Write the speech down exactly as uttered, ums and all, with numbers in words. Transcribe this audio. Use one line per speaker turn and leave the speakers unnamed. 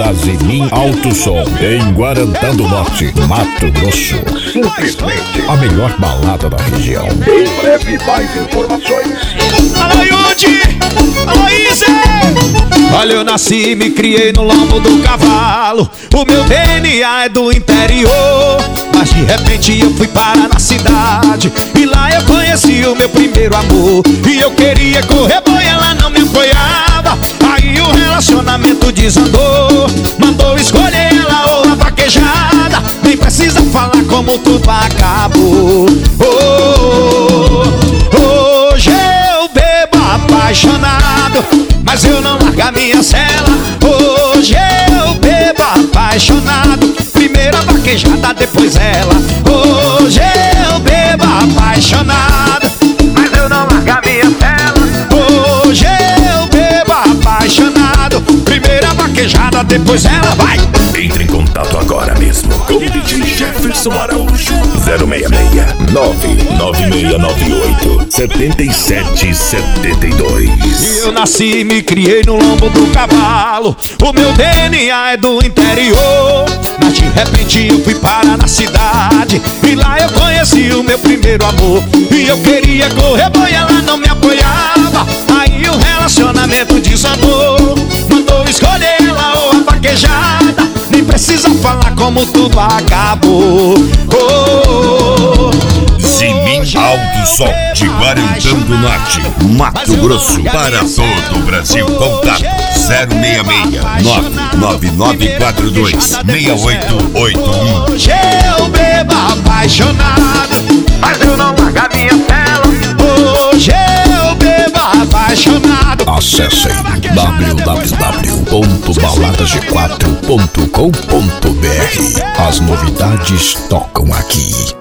da Zimin Alto Som, em Guarantã do Norte, Mato Grosso. Simplesmente a melhor balada da região. Em breve, mais informações.
Alô, Yudi! Alô, Izzy! Olha, eu nasci e me criei no lombo do cavalo. O meu D N A é do interior, mas de repente eu fui parar na cidade, e lá eu conheci o meu primeiro amor. E eu queria correr boi, ela não me apoiava. Aí o relacionamento desandou, mandou escolher ela ou a vaquejada. Nem precisa falar como tudo acabou. Oh, hoje eu bebo apaixonado, mas eu não largo a minha cela. Hoje eu bebo apaixonado, primeiro a vaquejada, depois ela. Hoje eu bebo apaixonado, mas eu não largo a minha cela. Hoje eu bebo apaixonado, primeiro a vaquejada, depois ela. Vai!
Entre em contato agora mesmo com o D J Jefferson Araújo. Zero seis seis nove nove seis nove oito sete sete sete dois.
Eu nasci e me criei no lombo do cavalo. O meu D N A é do interior, mas de repente eu fui parar na cidade, e lá eu conheci o meu primeiro amor. E eu queria correr boi, ela não me apoiava. Aí o relacionamento desandou, mandou escolher ela ou a vaquejada. Nem precisa falar como tudo acabou. Oh,
Zimin Alto Som, de Guarantã do Norte, Mato Grosso, para todo o Brasil. Contato zero seis seis nove nove nove quatro dois seis oito oito um.
Hoje eu bebo apaixonado, mas eu não largo a minha tela. Hoje eu bebo apaixonado.
Acessem w w w ponto baladas g quatro ponto com ponto b r. As novidades tocam aqui.